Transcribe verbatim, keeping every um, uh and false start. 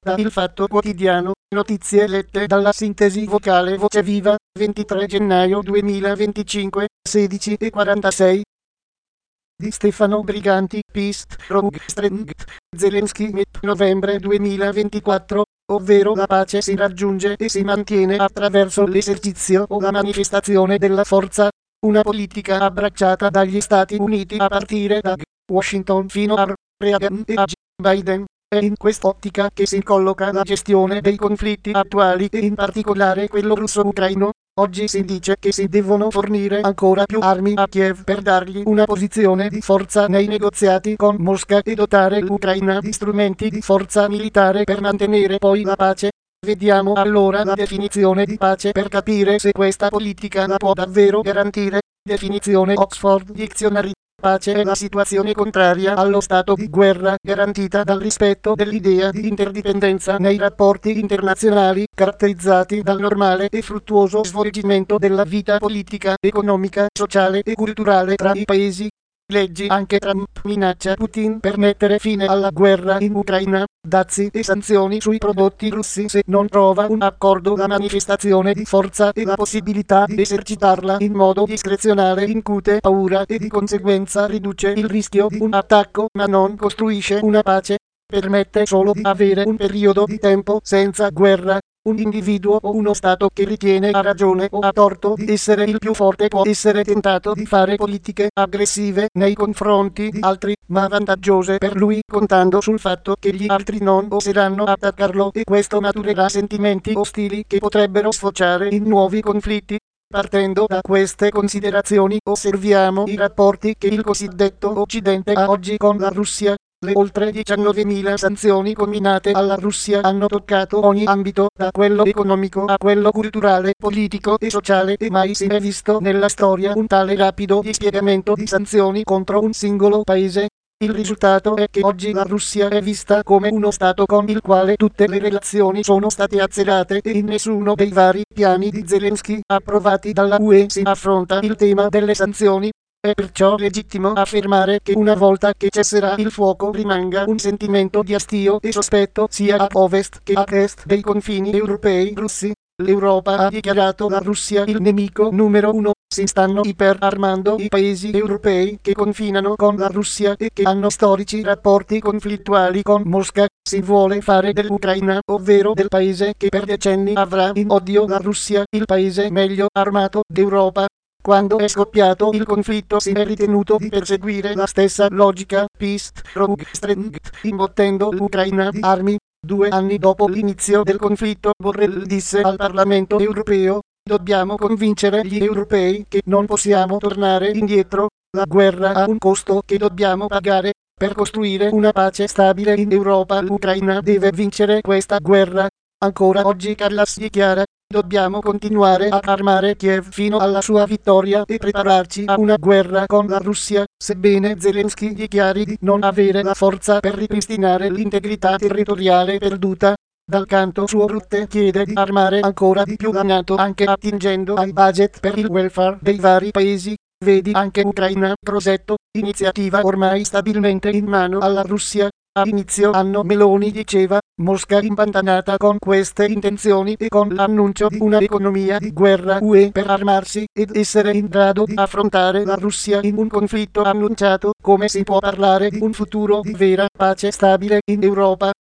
da Il Fatto Quotidiano, notizie lette dalla sintesi vocale Voce Viva, ventitré gennaio duemilaventicinque, sedici e quarantasei. Di Stefano Briganti, Pist, Rogstrengt, Zelensky, novembre duemilaventiquattro, ovvero la pace si raggiunge e si mantiene attraverso l'esercizio o la manifestazione della forza, una politica abbracciata dagli Stati Uniti a partire da Washington fino a Reagan e a Biden. È in quest'ottica che si colloca la gestione dei conflitti attuali e in particolare quello russo-ucraino. Oggi si dice che si devono fornire ancora più armi a Kiev per dargli una posizione di forza nei negoziati con Mosca e dotare l'Ucraina di strumenti di forza militare per mantenere poi la pace. Vediamo allora la definizione di pace per capire se questa politica la può davvero garantire. Definizione Oxford Dictionary. Pace è la situazione contraria allo stato di guerra, garantita dal rispetto dell'idea di interdipendenza nei rapporti internazionali, caratterizzati dal normale e fruttuoso svolgimento della vita politica, economica, sociale e culturale tra i paesi. Leggi anche Trump minaccia Putin per mettere fine alla guerra in Ucraina, dazi e sanzioni sui prodotti russi se non trova un accordo. La manifestazione di forza e la possibilità di esercitarla in modo discrezionale incute paura e di conseguenza riduce il rischio di un attacco, ma non costruisce una pace. Permette solo di avere un periodo di tempo senza guerra. Un individuo o uno Stato che ritiene a ragione o a torto di essere il più forte può essere tentato di fare politiche aggressive nei confronti di altri, ma vantaggiose per lui, contando sul fatto che gli altri non oseranno attaccarlo e questo maturerà sentimenti ostili che potrebbero sfociare in nuovi conflitti. Partendo da queste considerazioni osserviamo i rapporti che il cosiddetto Occidente ha oggi con la Russia. Le oltre diciannovemila sanzioni comminate alla Russia hanno toccato ogni ambito, da quello economico a quello culturale, politico e sociale, e mai si è visto nella storia un tale rapido dispiegamento di sanzioni contro un singolo paese. Il risultato è che oggi la Russia è vista come uno Stato con il quale tutte le relazioni sono state azzerate e in nessuno dei vari piani di Zelensky approvati dalla U E si affronta il tema delle sanzioni. È perciò legittimo affermare che una volta che cesserà il fuoco rimanga un sentimento di astio e sospetto sia a ovest che a est dei confini europei russi. L'Europa ha dichiarato la Russia il nemico numero uno. Si stanno iperarmando i paesi europei che confinano con la Russia e che hanno storici rapporti conflittuali con Mosca. Si vuole fare dell'Ucraina, ovvero del paese che per decenni avrà in odio la Russia, il paese meglio armato d'Europa. Quando è scoppiato il conflitto si è ritenuto di perseguire la stessa logica, Pist, Rogstrengt, imbottendo l'Ucraina di armi. Due anni dopo l'inizio del conflitto, Borrell disse al Parlamento europeo: dobbiamo convincere gli europei che non possiamo tornare indietro, la guerra ha un costo che dobbiamo pagare. Per costruire una pace stabile in Europa l'Ucraina deve vincere questa guerra. Ancora oggi Kallas dichiara: dobbiamo continuare a armare Kiev fino alla sua vittoria e prepararci a una guerra con la Russia, sebbene Zelensky dichiari di non avere la forza per ripristinare l'integrità territoriale perduta. Dal canto suo Rutte chiede di armare ancora di più la NATO anche attingendo ai budget per il welfare dei vari paesi. Vedi anche Ucraina Progetto, iniziativa ormai stabilmente in mano alla Russia. A inizio anno Meloni diceva: Mosca impantanata con queste intenzioni e con l'annuncio di una economia di guerra U E per armarsi ed essere in grado di affrontare la Russia in un conflitto annunciato. Come si può parlare di un futuro di vera pace stabile in Europa?